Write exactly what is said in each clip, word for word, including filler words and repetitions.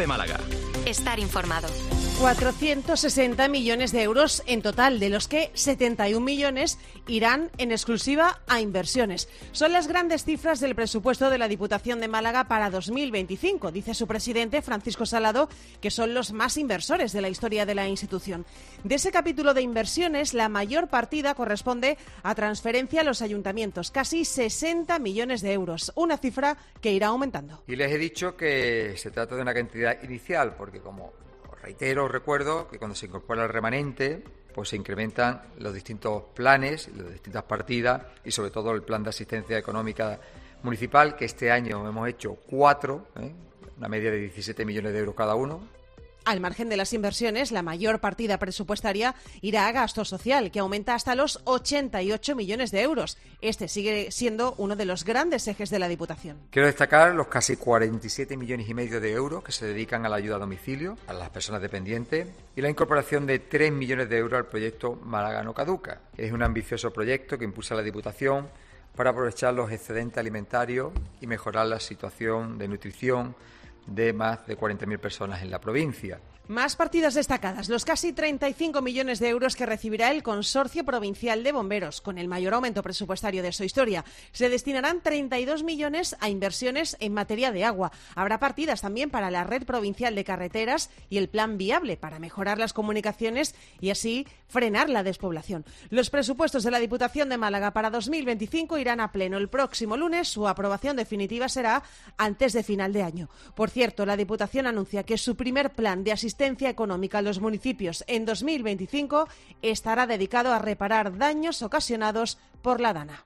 COPE Málaga. Estar informado. cuatrocientos sesenta millones de euros en total, de los que setenta y un millones irán en exclusiva a inversiones. Son las grandes cifras del presupuesto de la Diputación de Málaga para dos mil veinticinco, dice su presidente, Francisco Salado, que son los más inversores de la historia de la institución. De ese capítulo de inversiones, la mayor partida corresponde a transferencia a los ayuntamientos, casi sesenta millones de euros, una cifra que irá aumentando. Y les he dicho que se trata de una cantidad inicial, porque como reitero, recuerdo que cuando se incorpora el remanente, pues se incrementan los distintos planes, las distintas partidas y sobre todo el plan de asistencia económica municipal, que este año hemos hecho cuatro, ¿eh? una media de diecisiete millones de euros cada uno. Al margen de las inversiones, la mayor partida presupuestaria irá a gasto social, que aumenta hasta los ochenta y ocho millones de euros. Este sigue siendo uno de los grandes ejes de la Diputación. Quiero destacar los casi cuarenta y siete millones y medio de euros que se dedican a la ayuda a domicilio, a las personas dependientes, y la incorporación de tres millones de euros al proyecto Málaga no caduca. Es un ambicioso proyecto que impulsa la Diputación para aprovechar los excedentes alimentarios y mejorar la situación de nutrición de más de cuarenta mil personas en la provincia. Más partidas destacadas, los casi treinta y cinco millones de euros que recibirá el Consorcio Provincial de Bomberos, con el mayor aumento presupuestario de su historia. Se destinarán treinta y dos millones a inversiones en materia de agua. Habrá partidas también para la Red Provincial de Carreteras y el Plan Viable para mejorar las comunicaciones y así frenar la despoblación. Los presupuestos de la Diputación de Málaga para dos mil veinticinco irán a pleno el próximo lunes. Su aprobación definitiva será antes de final de año. Por cierto, la Diputación anuncia que su primer plan de asistencia económica a los municipios en dos mil veinticinco estará dedicado a reparar daños ocasionados por la Dana.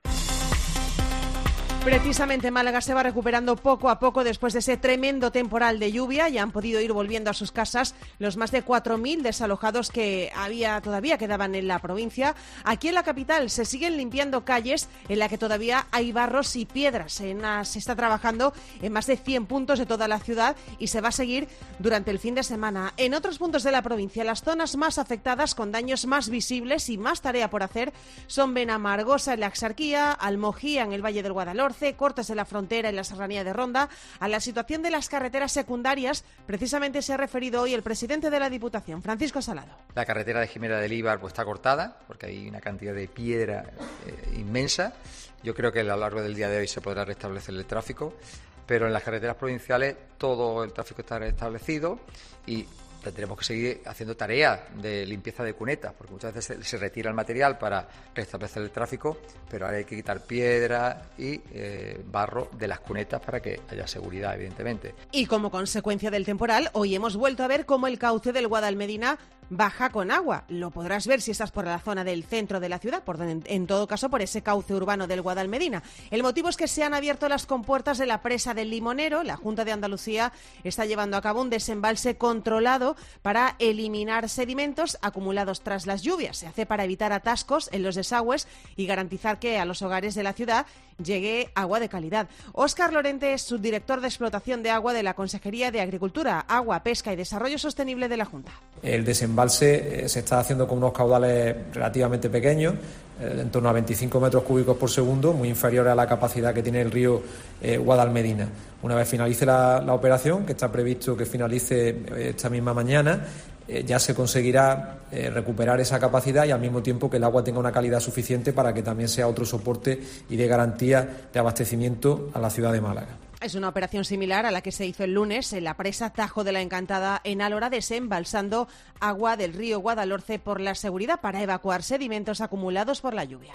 Precisamente Málaga se va recuperando poco a poco después de ese tremendo temporal de lluvia. Ya han podido ir volviendo a sus casas los más de cuatro mil desalojados que había todavía quedaban en la provincia. Aquí en la capital se siguen limpiando calles en las que todavía hay barros y piedras. En una, se está trabajando en más de cien puntos de toda la ciudad y se va a seguir durante el fin de semana. En otros puntos de la provincia, las zonas más afectadas con daños más visibles y más tarea por hacer son Benamargosa en la Axarquía, Almojía en el Valle del Guadalhorce, Cortes de la Frontera en la Serranía de Ronda. A la situación de las carreteras secundarias precisamente se ha referido hoy el presidente de la Diputación, Francisco Salado. La carretera de Jimena del Íbar pues, está cortada porque hay una cantidad de piedra eh, inmensa. Yo creo que a lo largo del día de hoy se podrá restablecer el tráfico, pero en las carreteras provinciales todo el tráfico está restablecido y tendremos que seguir haciendo tareas de limpieza de cunetas, porque muchas veces se, se retira el material para restablecer el tráfico, pero ahora hay que quitar piedra y eh, barro de las cunetas para que haya seguridad, evidentemente. Y como consecuencia del temporal, hoy hemos vuelto a ver cómo el cauce del Guadalmedina baja con agua. Lo podrás ver si estás por la zona del centro de la ciudad, por en, en todo caso por ese cauce urbano del Guadalmedina. El motivo es que se han abierto las compuertas de la presa del Limonero. La Junta de Andalucía está llevando a cabo un desembalse controlado para eliminar sedimentos acumulados tras las lluvias. Se hace para evitar atascos en los desagües y garantizar que a los hogares de la ciudad llegue agua de calidad. Óscar Lorente es subdirector de explotación de agua de la Consejería de Agricultura, Agua, Pesca y Desarrollo Sostenible de la Junta. El desembalse se está haciendo con unos caudales relativamente pequeños, en torno a veinticinco metros cúbicos por segundo, muy inferior a la capacidad que tiene el río eh, Guadalmedina. Una vez finalice la, la operación, que está previsto que finalice eh, esta misma mañana, eh, ya se conseguirá eh, recuperar esa capacidad y al mismo tiempo que el agua tenga una calidad suficiente para que también sea otro soporte y de garantía de abastecimiento a la ciudad de Málaga. Es una operación similar a la que se hizo el lunes en la presa Tajo de la Encantada en Álora, desembalsando agua del río Guadalhorce por la seguridad para evacuar sedimentos acumulados por la lluvia.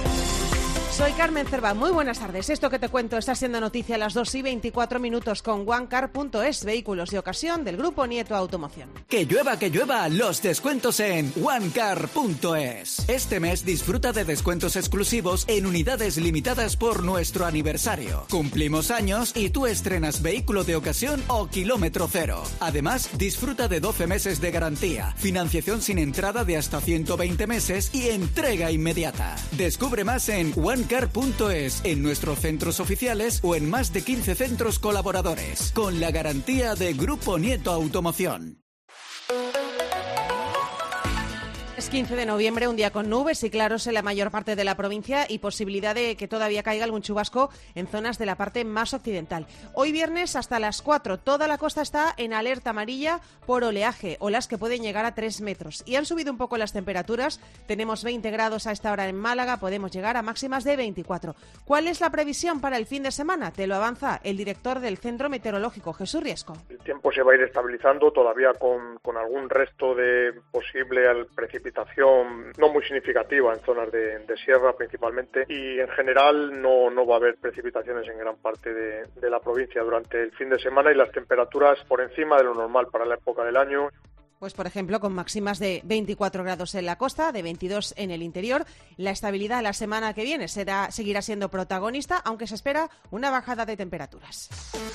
Soy Carmen Cerva, muy buenas tardes. Esto que te cuento está siendo noticia a las dos y veinticuatro minutos con onecar punto es, vehículos de ocasión del Grupo Nieto Automoción. Que llueva, que llueva, los descuentos en onecar punto es. Este mes disfruta de descuentos exclusivos en unidades limitadas por nuestro aniversario. Cumplimos años y tú estrenas vehículo de ocasión o kilómetro cero. Además, disfruta de doce meses de garantía, financiación sin entrada de hasta ciento veinte meses y entrega inmediata. Descubre más en onecar punto es, en nuestros centros oficiales o en más de quince centros colaboradores, con la garantía de Grupo Nieto Automoción. Viernes quince de noviembre, un día con nubes y claros en la mayor parte de la provincia y posibilidad de que todavía caiga algún chubasco en zonas de la parte más occidental. Hoy viernes hasta las cuatro, toda la costa está en alerta amarilla por oleaje, olas que pueden llegar a tres metros. Y han subido un poco las temperaturas, tenemos veinte grados a esta hora en Málaga, podemos llegar a máximas de veinticuatro. ¿Cuál es la previsión para el fin de semana? Te lo avanza el director del Centro Meteorológico, Jesús Riesco. El tiempo se va a ir estabilizando, todavía con, con algún resto de posible precipitación no muy significativa en zonas de, de sierra principalmente, y en general no, no va a haber precipitaciones en gran parte de, de la provincia durante el fin de semana, y las temperaturas por encima de lo normal para la época del año. Pues, por ejemplo, con máximas de veinticuatro grados en la costa, de veintidós en el interior. La estabilidad la semana que viene será, seguirá siendo protagonista, aunque se espera una bajada de temperaturas.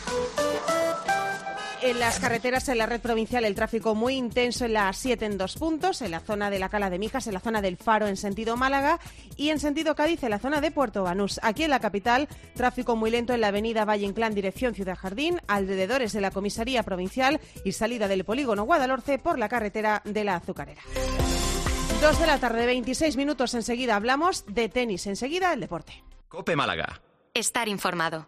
En las carreteras, en la red provincial, el tráfico muy intenso en la A siete en dos puntos, en la zona de la Cala de Mijas, en la zona del Faro en sentido Málaga y en sentido Cádiz en la zona de Puerto Banús. Aquí en la capital, tráfico muy lento en la avenida Valle Inclán, dirección Ciudad Jardín, alrededores de la comisaría provincial y salida del polígono Guadalhorce por la carretera de la Azucarera. Dos de la tarde, veintiséis minutos, enseguida hablamos de tenis, enseguida el deporte. COPE Málaga. Estar informado.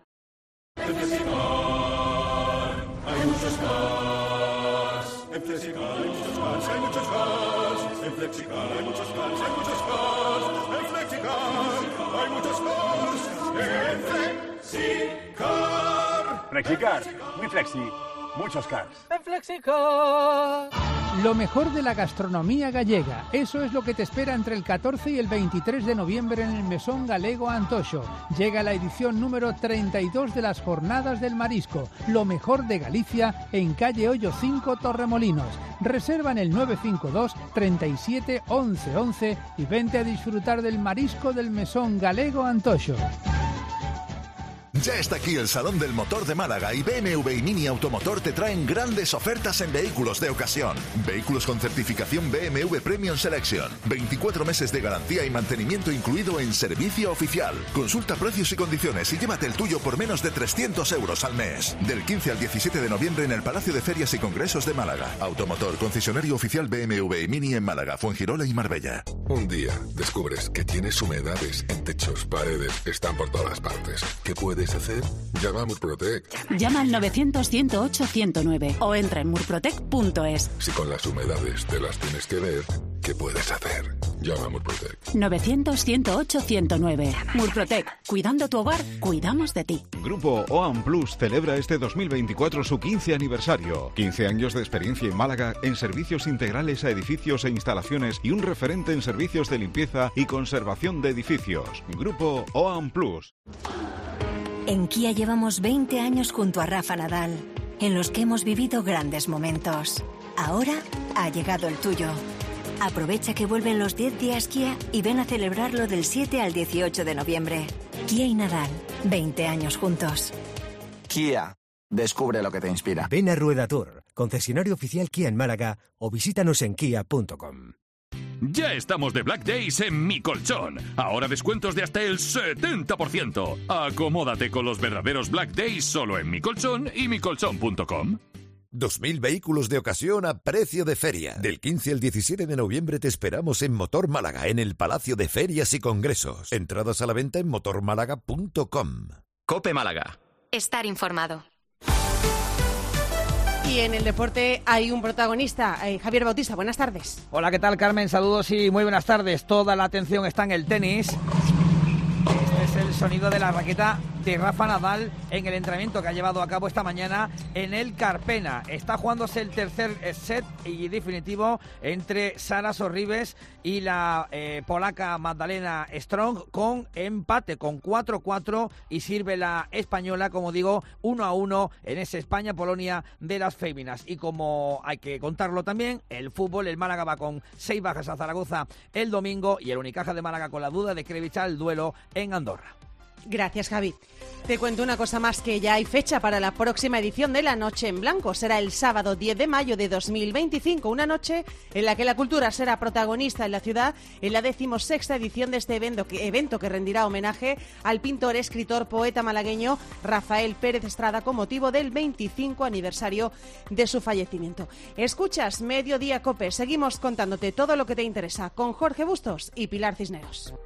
Hay muchos cars, en Flexicar hay muchos cars, hay muchos cars, en Flexicar hay muchos cars, hay muchos cars, en Flexicar hay muchos cars, en Flexicar. Flexicar, muy flexi, muchos cars. En Flexicar. Lo mejor de la gastronomía gallega, eso es lo que te espera entre el catorce y el veintitrés de noviembre en el Mesón Galego Antoxo. Llega la edición número treinta y dos de las Jornadas del Marisco, lo mejor de Galicia, en calle Hoyo cinco, Torremolinos. Reserva en el nueve cinco dos, treinta y siete, once once y vente a disfrutar del marisco del Mesón Galego Antoxo. Ya está aquí el Salón del Motor de Málaga y B M W y Mini Automotor te traen grandes ofertas en vehículos de ocasión. Vehículos con certificación B M W Premium Selection. veinticuatro meses de garantía y mantenimiento incluido en servicio oficial. Consulta precios y condiciones y llévate el tuyo por menos de trescientos euros al mes. Del quince al diecisiete de noviembre en el Palacio de Ferias y Congresos de Málaga. Automotor, concesionario oficial B M W y Mini en Málaga, Fuengirola y Marbella. Un día descubres que tienes humedades en techos, paredes, están por todas partes. ¿Qué puedes hacer? Llama a Murprotec. Llama al novecientos, ciento ocho, ciento nueve o entra en murprotec punto es. Si con las humedades te las tienes que ver, ¿qué puedes hacer? Llama a Murprotec. novecientos, ciento ocho, ciento nueve. Murprotec. Cuidando tu hogar, cuidamos de ti. Grupo O A M Plus celebra este dos mil veinticuatro su quince aniversario. quince años de experiencia en Málaga en servicios integrales a edificios e instalaciones y un referente en servicios de limpieza y conservación de edificios. Grupo O A M Plus. En Kia llevamos veinte años junto a Rafa Nadal, en los que hemos vivido grandes momentos. Ahora ha llegado el tuyo. Aprovecha que vuelven los diez días Kia y ven a celebrarlo del siete al dieciocho de noviembre. Kia y Nadal, veinte años juntos. Kia, descubre lo que te inspira. Ven a Rueda Tour, concesionario oficial Kia en Málaga, o visítanos en kia punto com. Ya estamos de Black Days en Mi Colchón. Ahora descuentos de hasta el setenta por ciento. Acomódate con los verdaderos Black Days solo en Mi Colchón y mi colchón punto com. dos mil vehículos de ocasión a precio de feria. Del quince al diecisiete de noviembre te esperamos en Motor Málaga, en el Palacio de Ferias y Congresos. Entradas a la venta en motor málaga punto com. COPE Málaga. Estar informado. Y en el deporte hay un protagonista, eh, Javier Bautista, buenas tardes. Hola, ¿qué tal, Carmen? Saludos y muy buenas tardes. Toda la atención está en el tenis. Este es el sonido de la raqueta de Rafa Nadal en el entrenamiento que ha llevado a cabo esta mañana en el Carpena. Está jugándose el tercer set y definitivo entre Sara Sorribes y la eh, polaca Magdalena Strong, con empate, con cuatro cuatro, y sirve la española, como digo, uno a uno en ese España-Polonia de las féminas. Y como hay que contarlo también, el fútbol, el Málaga va con seis bajas a Zaragoza el domingo y el Unicaja de Málaga con la duda de Krevich al duelo en Andorra. Gracias, Javi. Te cuento una cosa más, que ya hay fecha para la próxima edición de La Noche en Blanco. Será el sábado diez de mayo de dos mil veinticinco, una noche en la que la cultura será protagonista en la ciudad en la decimosexta edición de este evento que, evento que rendirá homenaje al pintor, escritor, poeta malagueño Rafael Pérez Estrada con motivo del veinticinco aniversario de su fallecimiento. Escuchas Mediodía COPE. Seguimos contándote todo lo que te interesa con Jorge Bustos y Pilar Cisneros.